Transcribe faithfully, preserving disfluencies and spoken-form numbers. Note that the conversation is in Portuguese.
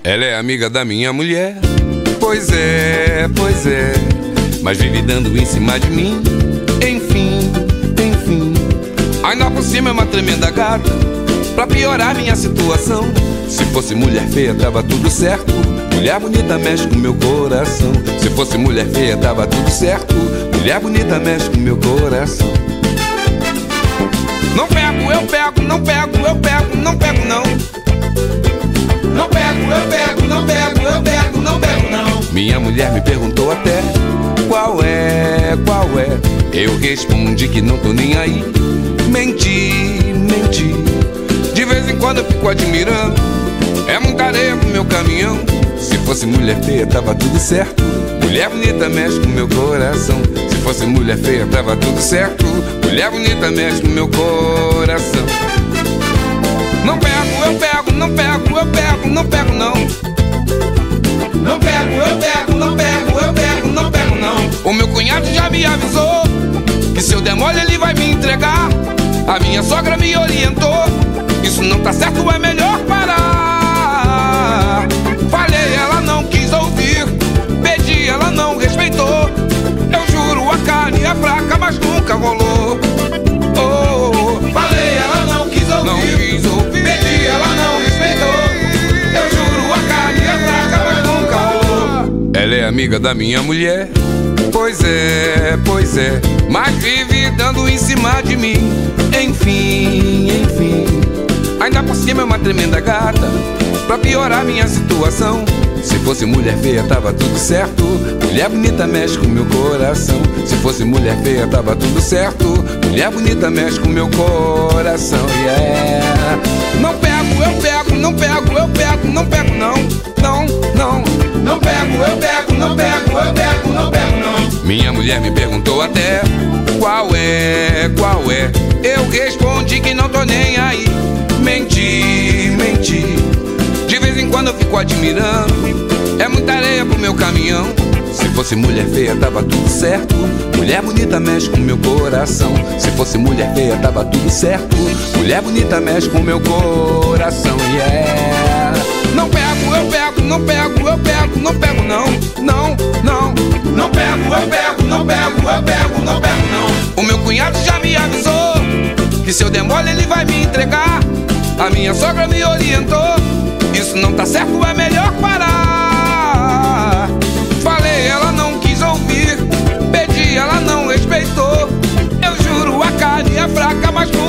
Ela é amiga da minha mulher. Pois é, pois é, mas vive dando em cima de mim. Enfim, enfim, ainda por cima é uma tremenda gata, pra piorar minha situação. Se fosse mulher feia tava tudo certo, mulher bonita mexe com meu coração. Se fosse mulher feia tava tudo certo, mulher bonita mexe com meu coração. Não pego, eu pego, não pego, eu pego, não pego não. Não pego, eu pego, não pego, eu pego, não pego não. Minha mulher me perguntou até qual é, qual é. Eu respondi que não tô nem aí. Menti, menti. De vez em quando eu fico admirando, é muita areia pro meu caminhão. Se fosse mulher feia tava tudo certo, mulher bonita mexe com meu coração. Se fosse mulher feia tava tudo certo, mulher bonita mexe com meu coração. Não pego, eu pego, não pego, eu pego, não pego não. Não pego, eu pego, não pego, eu pego, não pego não. O meu cunhado já me avisou que se eu der mole ele vai me entregar. A minha sogra me orientou, isso não tá certo, é melhor parar. Falei, ela não quis ouvir, pedi, ela não respeitou. Eu juro, a carne é fraca, mas nunca rolou. Oh, oh, oh. Falei, ela não quis ouvir, não quis ouvir, pedi, ela não respeitou. Eu juro, a carne é fraca, mas nunca rolou. Ela é amiga da minha mulher. Pois é, pois é, mas vive dando em cima de mim. Enfim, enfim, ainda por cima é uma tremenda gata, pra piorar minha situação. Se fosse mulher feia tava tudo certo, mulher bonita mexe com meu coração. Se fosse mulher feia tava tudo certo, mulher bonita mexe com meu coração. Yeah. Não pego, eu pego, não pego, eu pego, não pego não. Não, não. Não pego, eu pego, não pego, eu pego, não pego não. Minha mulher me perguntou até qual é, qual é. Eu respondi que não tô nem aí. Menti, menti. De vez em quando eu fico admirando, é muita areia pro meu caminhão. Se fosse mulher feia tava tudo certo, mulher bonita mexe com meu coração. Se fosse mulher feia tava tudo certo, mulher bonita mexe com meu coração. Yeah. Não pego, eu pego, não pego, eu pego, não pego não. Não, não. Não pego, eu pego, não pego, eu pego, não pego não. O meu cunhado já me avisou que se eu der mole ele vai me entregar. A minha sogra me orientou, isso não tá certo, é melhor parar. Falei, ela não quis ouvir, pedi, ela não respeitou. Eu juro, a carne é fraca, mas